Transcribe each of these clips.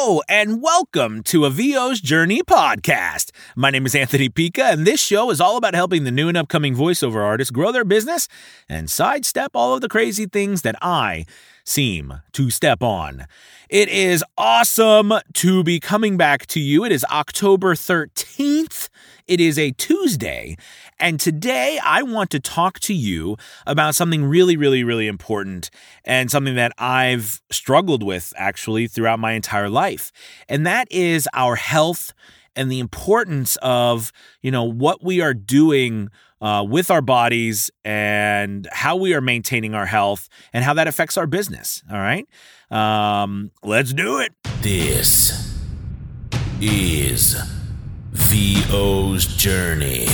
Hello, and welcome to a VO's Journey podcast. My name is Anthony Pica, and this show is all about helping the new and upcoming voiceover artists grow their business and sidestep all of the crazy things that I seem to step on. It is awesome to be coming back to you. It is October 13th. It is a Tuesday, and today I want to talk to you about something really important and something that I've struggled with actually throughout my entire life, and that is our health and the importance of, what we are doing with our bodies and how we are maintaining our health and how that affects our business. All right. Let's do it. This is VO's Journey.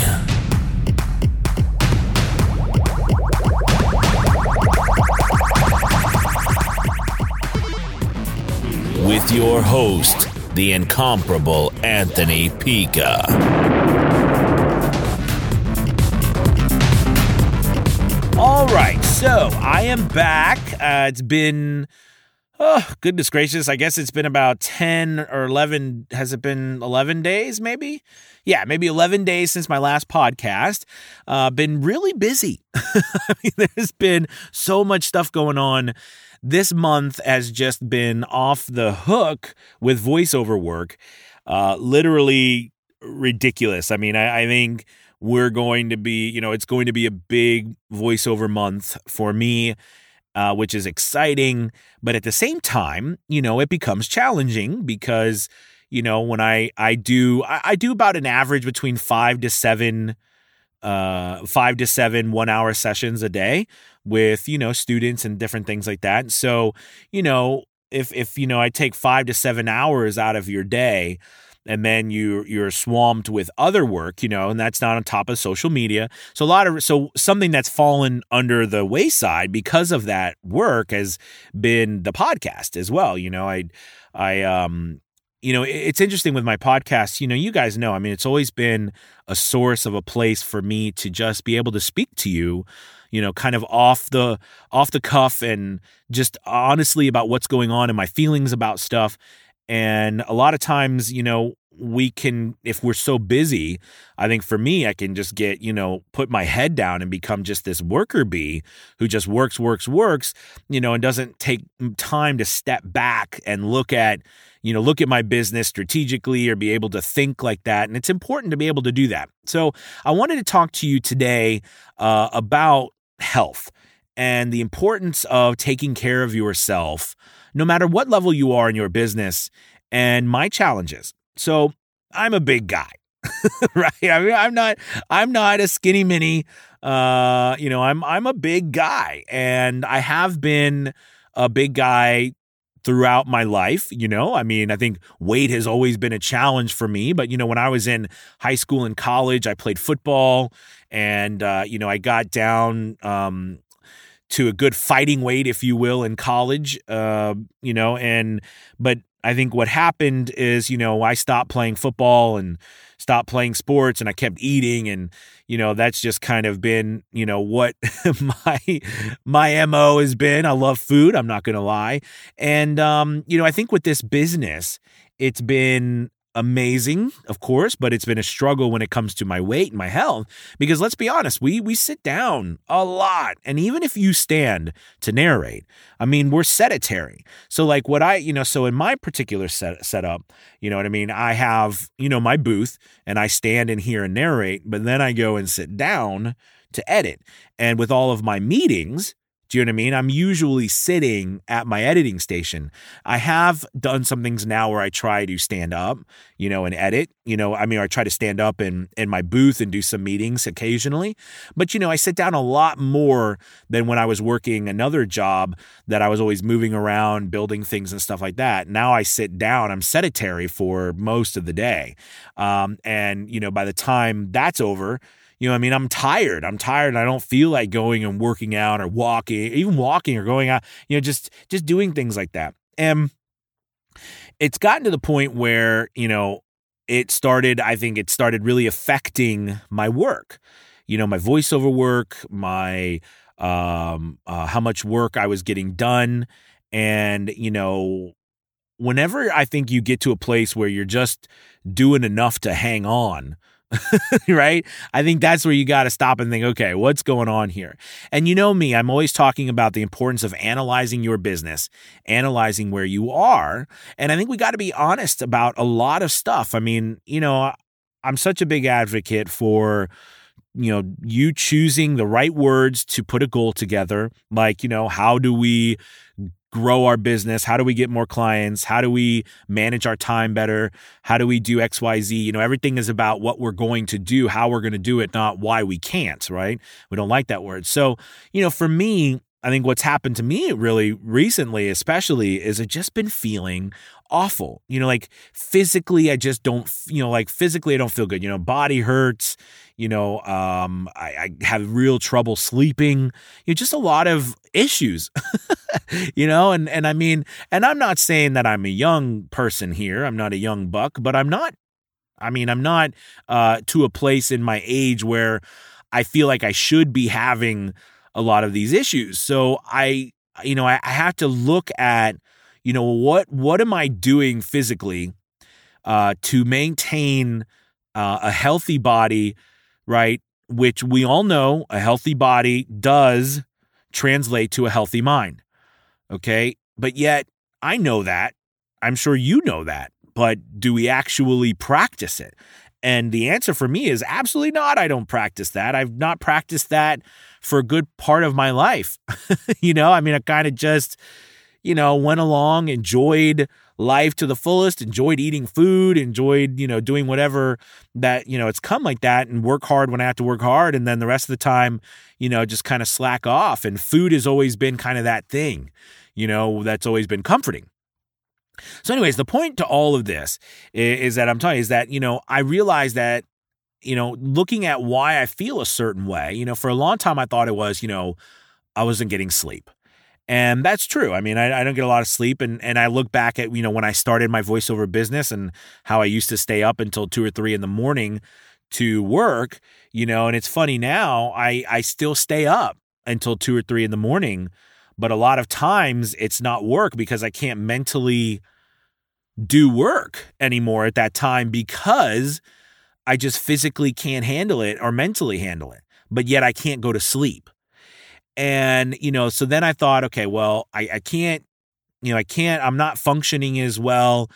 With your host, the incomparable Anthony Pica. All right, so I am back. It's been, goodness gracious, I guess it's been about 10 or 11, has it been 11 days maybe? Yeah, maybe 11 days since my last podcast. Been really busy. I mean, there's been so much stuff going on. This month has just been off the hook with voiceover work. Literally ridiculous. I mean, I think we're going to be, it's going to be a big voiceover month for me, which is exciting. But at the same time, it becomes challenging because, when I do about an average between 5 to 7 1-hour sessions a day with, students and different things like that. So, if I take 5 to 7 hours out of your day, and then you're swamped with other work, and that's not on top of social media. So something that's fallen under the wayside because of that work has been the podcast as well. It's interesting with my podcast, you guys know, I mean, it's always been a source of a place for me to just be able to speak to you, kind of off the cuff and just honestly about what's going on and my feelings about stuff. And a lot of times, we can, if we're so busy, I think for me, I can just get, put my head down and become just this worker bee who just works, and doesn't take time to step back and look at my business strategically or be able to think like that. And it's important to be able to do that. So I wanted to talk to you today about health and the importance of taking care of yourself, no matter what level you are in your business, and my challenges. So I'm a big guy, right? I mean, I'm not a skinny mini. I'm a big guy, and I have been a big guy throughout my life. I mean, I think weight has always been a challenge for me, but when I was in high school and college, I played football, and I got down to a good fighting weight, if you will, in college, but I think what happened is, I stopped playing football and stopped playing sports, and I kept eating, and, that's just kind of been, what my MO has been. I love food. I'm not going to lie. And, I think with this business, it's been amazing, of course, but it's been a struggle when it comes to my weight and my health, because let's be honest, we sit down a lot. And even if you stand to narrate, I mean, we're sedentary. So like so in my particular setup, I have, my booth, and I stand in here and narrate, but then I go and sit down to edit. And with all of my meetings, do you know what I mean? I'm usually sitting at my editing station. I have done some things now where I try to stand up, and edit, I try to stand up in my booth and do some meetings occasionally. But, I sit down a lot more than when I was working another job that I was always moving around, building things and stuff like that. Now I sit down. I'm sedentary for most of the day. And, by the time that's over, I'm tired. And I don't feel like going and working out or even walking or going out, just doing things like that. And it's gotten to the point where, it started really affecting my work, my voiceover work, my, how much work I was getting done. And, whenever I think you get to a place where you're just doing enough to hang on, right? I think that's where you got to stop and think, okay, what's going on here? And you know me, I'm always talking about the importance of analyzing your business, analyzing where you are. And I think we got to be honest about a lot of stuff. I mean, I'm such a big advocate for, you choosing the right words to put a goal together. Like, how do we grow our business? How do we get more clients? How do we manage our time better? How do we do X, Y, Z? Everything is about what we're going to do, how we're going to do it, not why we can't, right? We don't like that word. So, for me, I think what's happened to me really recently, especially, is I've just been feeling awful. Like physically, I just don't, physically I don't feel good. Body hurts, I have real trouble sleeping, just a lot of issues, and I mean, and I'm not saying that I'm a young person here. I'm not a young buck, but I'm not to a place in my age where I feel like I should be having a lot of these issues. So I have to look at, what am I doing physically to maintain a healthy body, right? Which we all know a healthy body does translate to a healthy mind. Okay. But yet I know that. I'm sure you know that. But do we actually practice it? And the answer for me is absolutely not. I don't practice that. I've not practiced that for a good part of my life. I kind of just, went along, enjoyed life to the fullest, enjoyed eating food, enjoyed, doing whatever that, it's come like that, and work hard when I have to work hard. And then the rest of the time, just kind of slack off. And food has always been kind of that thing, that's always been comforting. So anyways, the point to all of this is that I'm telling you is that, I realized that, looking at why I feel a certain way, for a long time, I thought it was, I wasn't getting sleep. And that's true. I mean, I don't get a lot of sleep. And I look back at, when I started my voiceover business and how I used to stay up until 2 or 3 in the morning to work, and it's funny now, I still stay up until 2 or 3 in the morning. But a lot of times it's not work because I can't mentally do work anymore at that time because I just physically can't handle it or mentally handle it. But yet I can't go to sleep. And, so then I thought, okay, well, I can't, I'm not functioning as well.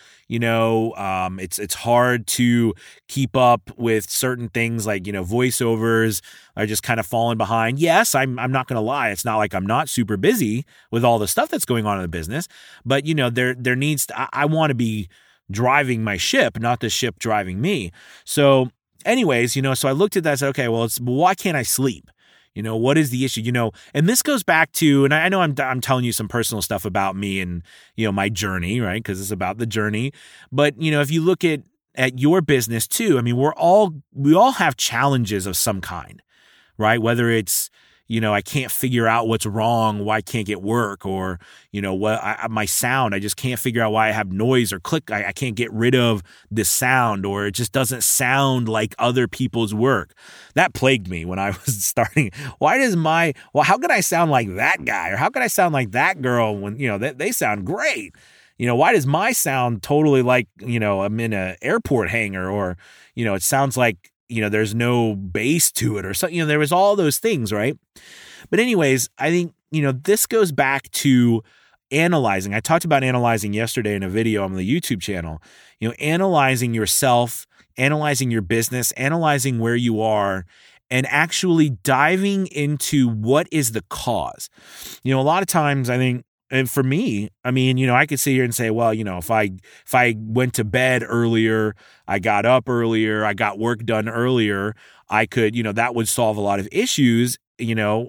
It's hard to keep up with certain things like, voiceovers are just kind of falling behind. Yes, I'm not going to lie. It's not like I'm not super busy with all the stuff that's going on in the business, but there needs to, I want to be driving my ship, not the ship driving me. So anyways, so I looked at that and said, okay, well, why can't I sleep? What is the issue? And this goes back to, and I know I'm telling you some personal stuff about me and, my journey, right? Because it's about the journey. But, if you look at your business too, I mean, we all have challenges of some kind, right? Whether it's, I can't figure out what's wrong, why I can't get work, or, my sound, I just can't figure out why I have noise or click. I can't get rid of this sound, or it just doesn't sound like other people's work. That plagued me when I was starting. How could I sound like that guy? Or how could I sound like that girl when, they sound great? Why does my sound totally like, I'm in an airport hangar, or, it sounds like, there's no bass to it or something, there was all those things, right? But anyways, I think, this goes back to analyzing. I talked about analyzing yesterday in a video on the YouTube channel, analyzing yourself, analyzing your business, analyzing where you are, and actually diving into what is the cause. A lot of times I think, and for me, I mean, I could sit here and say, well, if I went to bed earlier, I got up earlier, I got work done earlier, I could, that would solve a lot of issues, maybe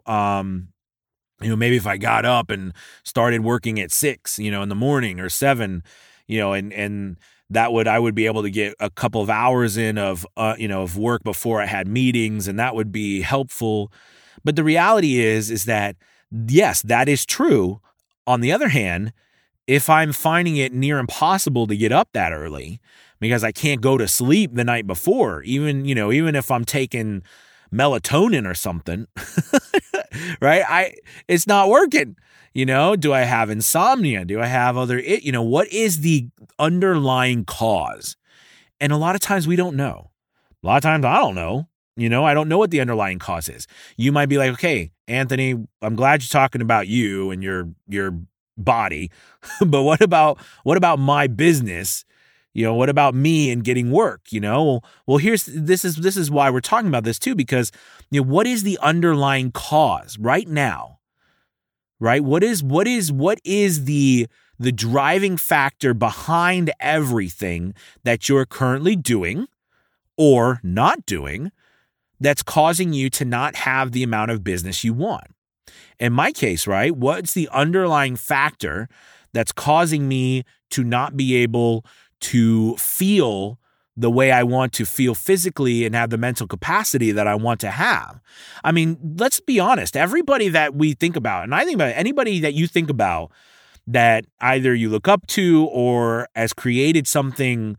if I got up and started working at 6, in the morning or 7, and that I would be able to get a couple of hours in of work before I had meetings, and that would be helpful. But the reality is that, yes, that is true. On the other hand, if I'm finding it near impossible to get up that early because I can't go to sleep the night before, even if I'm taking melatonin or something, right? It's not working. Do I have insomnia? Do I have what is the underlying cause? And a lot of times we don't know. A lot of times I don't know. I don't know what the underlying cause is. You might be like, okay, Anthony, I'm glad you're talking about you and your body, but what about my business? What about me and getting work? Well, this is why we're talking about this too, because what is the underlying cause right now? Right? What is the driving factor behind everything that you're currently doing or not doing that's causing you to not have the amount of business you want? In my case, right, what's the underlying factor that's causing me to not be able to feel the way I want to feel physically and have the mental capacity that I want to have? I mean, let's be honest. Everybody that we think about, and I think about anybody that you think about that either you look up to or has created something,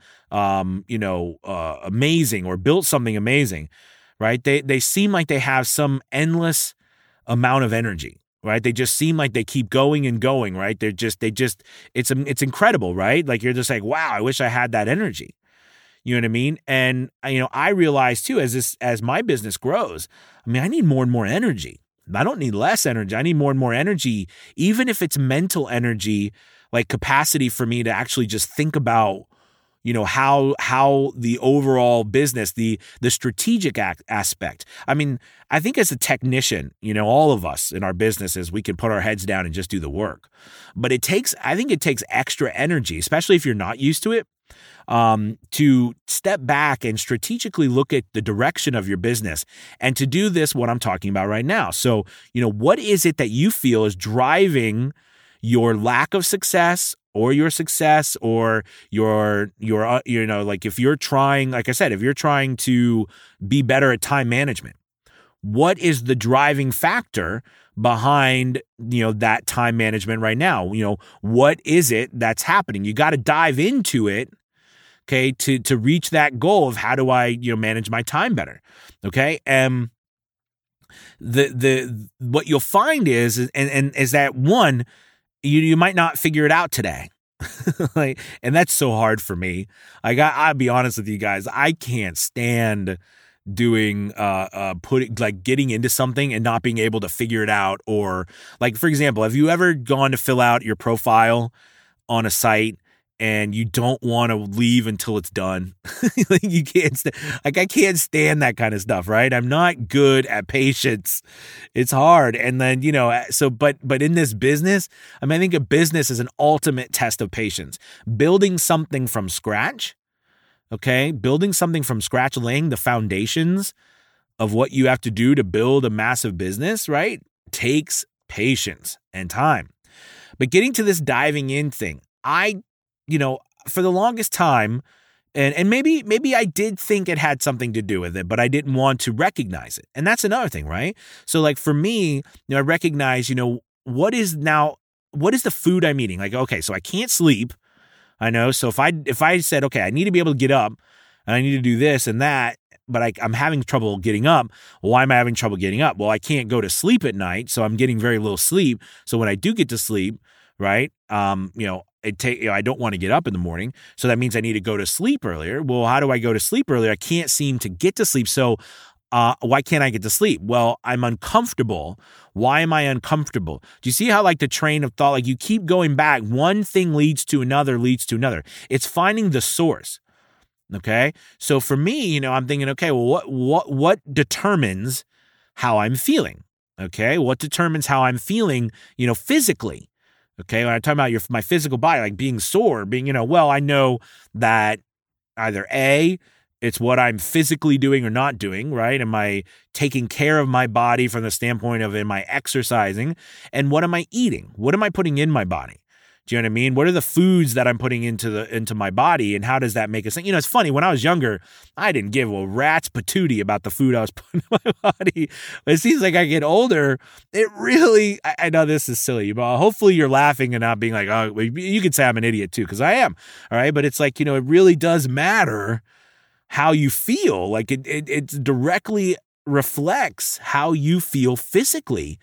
amazing or built something amazing, right? They seem like they have some endless amount of energy, right? They just seem like they keep going and going, right? It's incredible, right? Like you're just like, wow, I wish I had that energy. You know what I mean? And, I realize too, as my business grows, I need more and more energy. I don't need less energy. I need more and more energy, even if it's mental energy, like capacity for me to actually just think about, how the overall business, the strategic aspect. I think as a technician, all of us in our businesses, we can put our heads down and just do the work. But I think it takes extra energy, especially if you're not used to it, to step back and strategically look at the direction of your business and to do this, what I'm talking about right now. So, what is it that you feel is driving your lack of success or your success or your like if you're trying, like I said, if you're trying to be better at time management, what is the driving factor behind, that time management right now? What is it that's happening? You got to dive into it, okay, to reach that goal of how do I, manage my time better, okay? And the what you'll find is that one, you might not figure it out today. And that's so hard for me. I'll be honest with you guys. I can't stand doing getting into something and not being able to figure it out. Or like, for example, have you ever gone to fill out your profile on a site and you don't want to leave until it's done? You can't I can't stand that kind of stuff, right? I'm not good at patience. It's hard. And then, but in this business, I think a business is an ultimate test of patience. Building something from scratch, okay? Building something from scratch, laying the foundations of what you have to do to build a massive business, right? Takes patience and time. But getting to this diving in thing, for the longest time, and maybe I did think it had something to do with it, but I didn't want to recognize it. And that's another thing, right? So like for me, I recognize, what is the food I'm eating? Like, okay, so I can't sleep. I know. So if I said, okay, I need to be able to get up and I need to do this and that, but I'm having trouble getting up. Well, why am I having trouble getting up? Well, I can't go to sleep at night, so I'm getting very little sleep. So when I do get to sleep, right, I don't want to get up in the morning. So that means I need to go to sleep earlier. Well, how do I go to sleep earlier? I can't seem to get to sleep. So why can't I get to sleep? Well, I'm uncomfortable. Why am I uncomfortable? Do you see how like the train of thought, like you keep going back, one thing leads to another. It's finding the source. Okay. So for me, I'm thinking, okay, well, what determines how I'm feeling? Okay. What determines how I'm feeling, physically? Okay, when I talk about my physical body, like being sore, I know that either A, it's what I'm physically doing or not doing, right? Am I taking care of my body from the standpoint of am I exercising? And what am I eating? What am I putting in my body? Do you know what I mean? What are the foods that I'm putting into my body, and how does that make us think? It's funny. When I was younger, I didn't give a rat's patootie about the food I was putting in my body. But it seems like I get older, it really, I know this is silly, but hopefully you're laughing and not being like, oh, you could say I'm an idiot too, because I am. All right. But it's like, it really does matter how you feel. Like it directly reflects how you feel physically.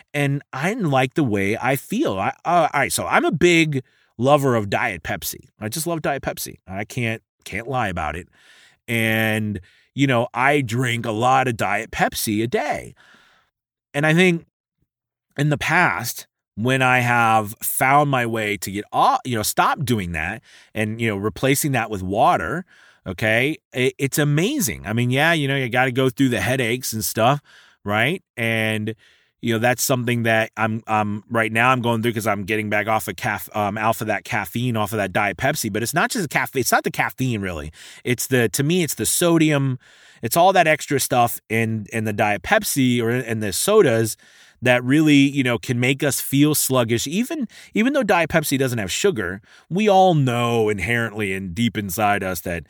and I didn't like the way I feel. All right, so I'm a big lover of Diet Pepsi. I just love Diet Pepsi. I can't lie about it. And, I drink a lot of Diet Pepsi a day. And I think in the past, when I have found my way to get off, stop doing that and, replacing that with water, okay, it's amazing. I mean, yeah, you got to go through the headaches and stuff, right? And, that's something that I'm right now I'm going through because I'm getting back off of that caffeine off of that Diet Pepsi. But it's not just the caffeine. It's not the caffeine really. To me, it's the sodium. It's all that extra stuff in the Diet Pepsi or in the sodas that really, can make us feel sluggish. Even though Diet Pepsi doesn't have sugar, we all know inherently and deep inside us that,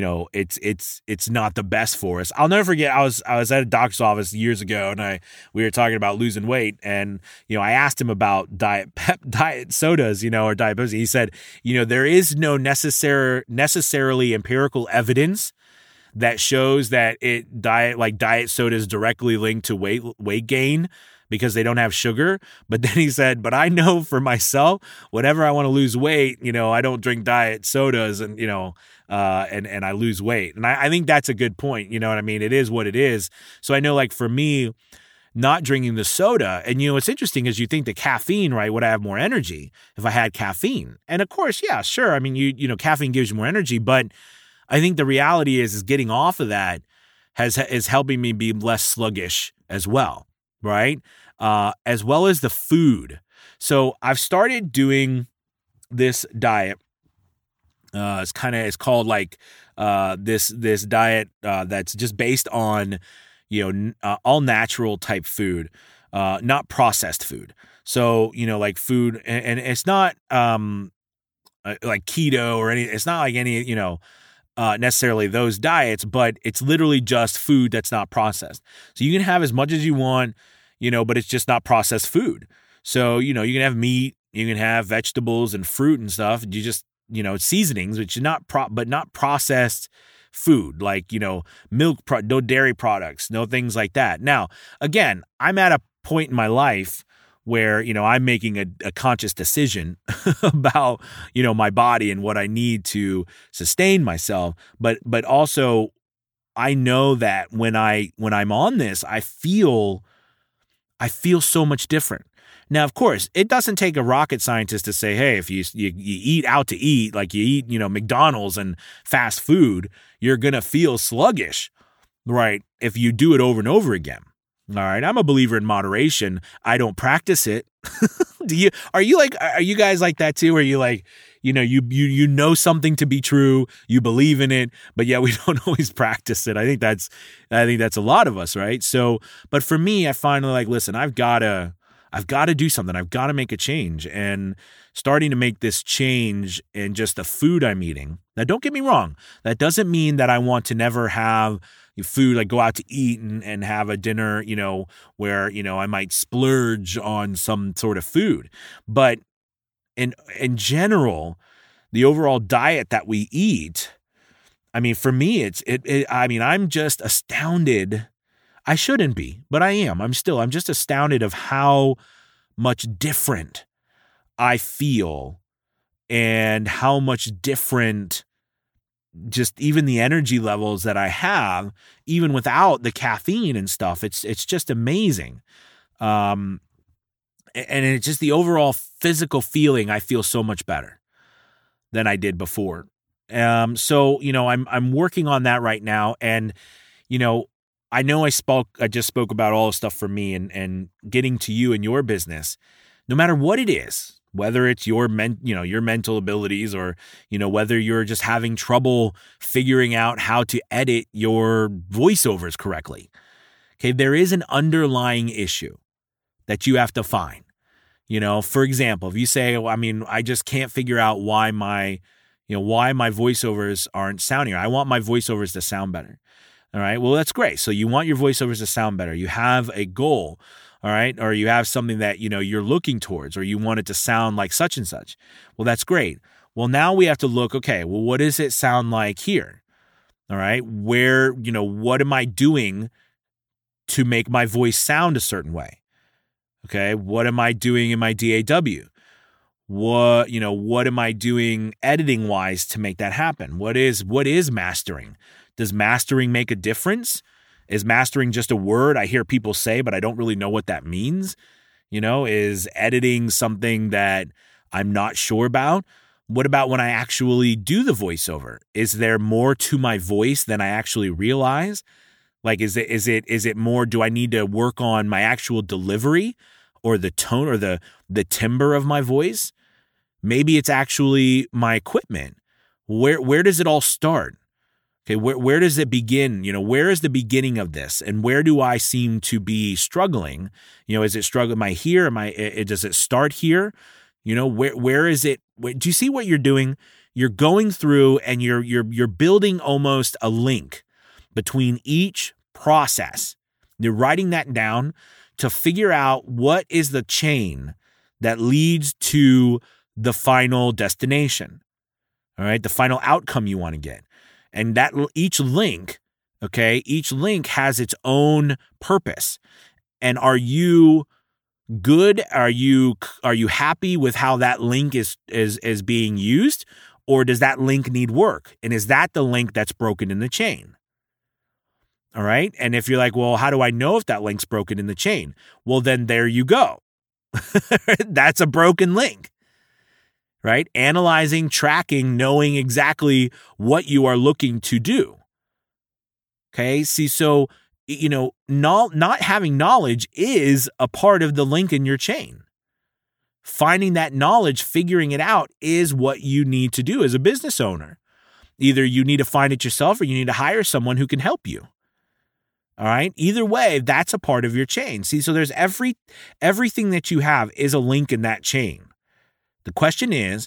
it's not the best for us. I'll never forget, I was at a doctor's office years ago and we were talking about losing weight and, I asked him about diet sodas, or Diet Pepsi. He said, there is no necessarily empirical evidence that shows that diet soda is directly linked to weight gain, because they don't have sugar. But then he said, but I know for myself, whenever I want to lose weight, I don't drink diet sodas and, and I lose weight. And I think that's a good point. You know what I mean? It is what it is. So I know like for me, not drinking the soda, and what's interesting is you think the caffeine, right? Would I have more energy if I had caffeine? And of course, yeah, sure. I mean, caffeine gives you more energy, but I think the reality is getting off of that is helping me be less sluggish as well. Right? As well as the food. So I've started doing this diet. It's called like this diet that's just based on all natural type food, not processed food. So like food, and it's not like keto or any. It's not like any necessarily those diets, but it's literally just food that's not processed. So you can have as much as you want, but it's just not processed food. So, you can have meat, you can have vegetables and fruit and stuff. You just, seasonings, which is not processed food, like, milk, no dairy products, no things like that. Now, again, I'm at a point in my life where, I'm making a conscious decision about, my body and what I need to sustain myself. But also I know that when I'm on this, I feel so much different. Now, of course, it doesn't take a rocket scientist to say, hey, if you eat out to eat, like you eat, McDonald's and fast food, you're going to feel sluggish, right? If you do it over and over again. All right. I'm a believer in moderation. I don't practice it. Are you guys like that too? Are you like, you know something to be true, you believe in it, but yeah, we don't always practice it. I think that's a lot of us, right? So, but for me, I finally like, listen, I've got to do something. I've got to make a change, and starting to make this change in just the food I'm eating. Now, don't get me wrong. That doesn't mean that I want to never have food, like go out to eat and have a dinner, where, I might splurge on some sort of food. But in general, the overall diet that we eat, I mean, for me, I'm just astounded. I shouldn't be, but I am. I'm just astounded of how much different I feel and how much different just even the energy levels that I have, even without the caffeine and stuff. It's just amazing. And it's just the overall physical feeling. I feel so much better than I did before. So, I'm working on that right now. And, I know I just spoke about all the stuff for me and getting to you and your business, no matter what it is, whether it's your mental abilities or, whether you're just having trouble figuring out how to edit your voiceovers correctly. Okay. There is an underlying issue that you have to find. For example, if you say, I just can't figure out why my voiceovers aren't sounding. I want my voiceovers to sound better. All right. Well, that's great. So you want your voiceovers to sound better. You have a goal. All right. Or you have something that, you're looking towards, or you want it to sound like such and such. Well, that's great. Well, now we have to look, okay, well, what does it sound like here? All right. Where, what am I doing to make my voice sound a certain way? Okay. What am I doing in my DAW? What am I doing editing wise to make that happen? What is mastering? Does mastering make a difference? Is mastering just a word I hear people say, but I don't really know what that means? Is editing something that I'm not sure about? What about when I actually do the voiceover? Is there more to my voice than I actually realize? Like, is it more, do I need to work on my actual delivery or the tone or the timbre of my voice? Maybe it's actually my equipment. Where does it all start? Okay, where does it begin? Where is the beginning of this? And where do I seem to be struggling? Is it struggling? Am I here? Does it start here? Where is it? Do you see what you're doing? You're going through and you're building almost a link between each process. You're writing that down to figure out what is the chain that leads to the final destination. All right, the final outcome you want to get. And that each link has its own purpose. And are you good? Are you happy with how that link is being used? Or does that link need work? And is that the link that's broken in the chain? All right. And if you're like, well, how do I know if that link's broken in the chain? Well, then there you go. That's a broken link. Right? Analyzing, tracking, knowing exactly what you are looking to do. Okay. See, so, not having knowledge is a part of the link in your chain. Finding that knowledge, figuring it out is what you need to do as a business owner. Either you need to find it yourself or you need to hire someone who can help you. All right. Either way, that's a part of your chain. See, so there's everything that you have is a link in that chain. The question is,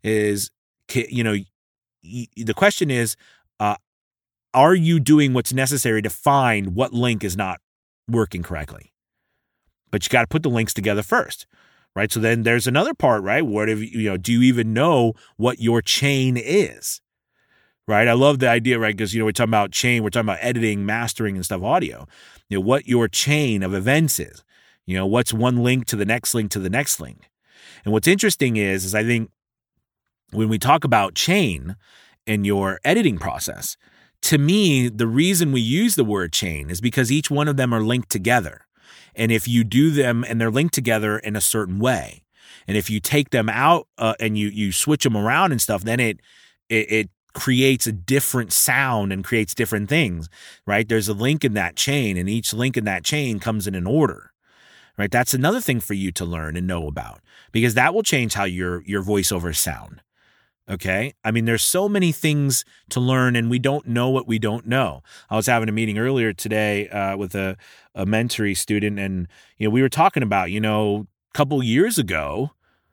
are you doing what's necessary to find what link is not working correctly? But you got to put the links together first, right? So then there's another part, right? Do you even know what your chain is, right? I love the idea, right? Because, we're talking about chain, we're talking about editing, mastering and stuff, audio, what your chain of events is, what's one link to the next link to the next link. And what's interesting is I think when we talk about chain in your editing process, to me, the reason we use the word chain is because each one of them are linked together. And if you do them and they're linked together in a certain way, and if you take them out and you switch them around and stuff, then it creates a different sound and creates different things, right? There's a link in that chain, and each link in that chain comes in an order. Right, that's another thing for you to learn and know about, because that will change how your voiceovers sound. Okay, I mean, there's so many things to learn, and we don't know what we don't know. I was having a meeting earlier today with a mentoring student, and we were talking about a couple years ago,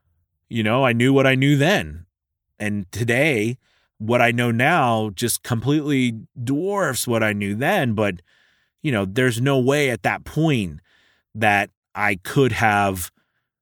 I knew what I knew then, and today what I know now just completely dwarfs what I knew then. But there's no way at that point that I could have,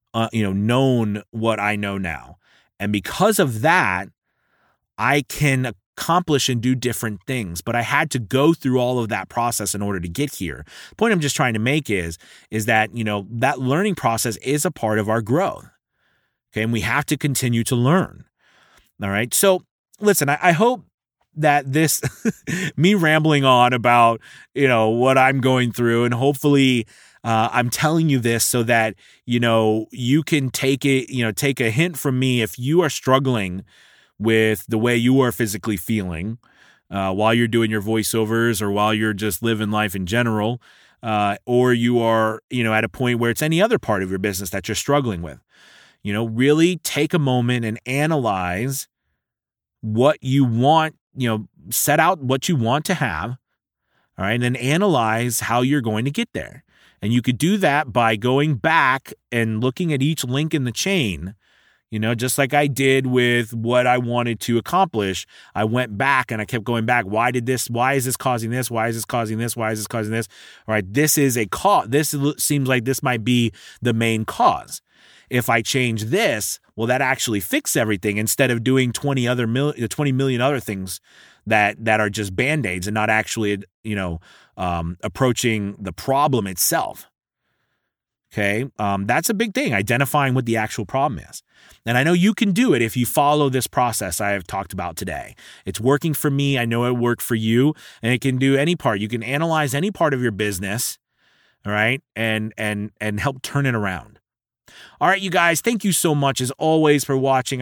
known what I know now. And because of that, I can accomplish and do different things. But I had to go through all of that process in order to get here. The point I'm just trying to make is that, that learning process is a part of our growth. Okay. And we have to continue to learn. All right. So listen, I hope that this, me rambling on about, what I'm going through, and hopefully, I'm telling you this so that, you can take a hint from me if you are struggling with the way you are physically feeling while you're doing your voiceovers or while you're just living life in general, or you are, at a point where it's any other part of your business that you're struggling with. Really take a moment and analyze what you want, set out what you want to have, all right, and then analyze how you're going to get there. And you could do that by going back and looking at each link in the chain, just like I did with what I wanted to accomplish. I went back and I kept going back. Why is this causing this? Why is this causing this? Why is this causing this? All right, this is a cause. This seems like this might be the main cause. If I change this, will that actually fix everything instead of doing 20 million other things that are just Band-Aids and not actually, approaching the problem itself. Okay. That's a big thing, identifying what the actual problem is. And I know you can do it if you follow this process I have talked about today. It's working for me. I know it worked for you, and it can do any part. You can analyze any part of your business, all right, and help turn it around. All right, you guys, thank you so much as always for watching.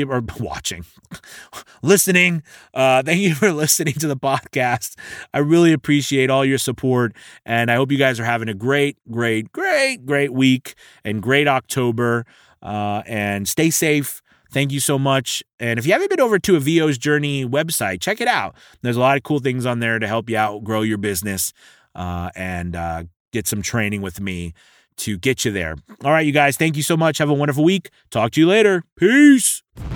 Listening. Thank you for listening to the podcast. I really appreciate all your support, and I hope you guys are having a great week and great October, and stay safe. Thank you so much. And if you haven't been over to a VO's Journey website, check it out. There's a lot of cool things on there to help you out, grow your business, and get some training with me to get you there. All right, you guys, thank you so much. Have a wonderful week. Talk to you later. Peace.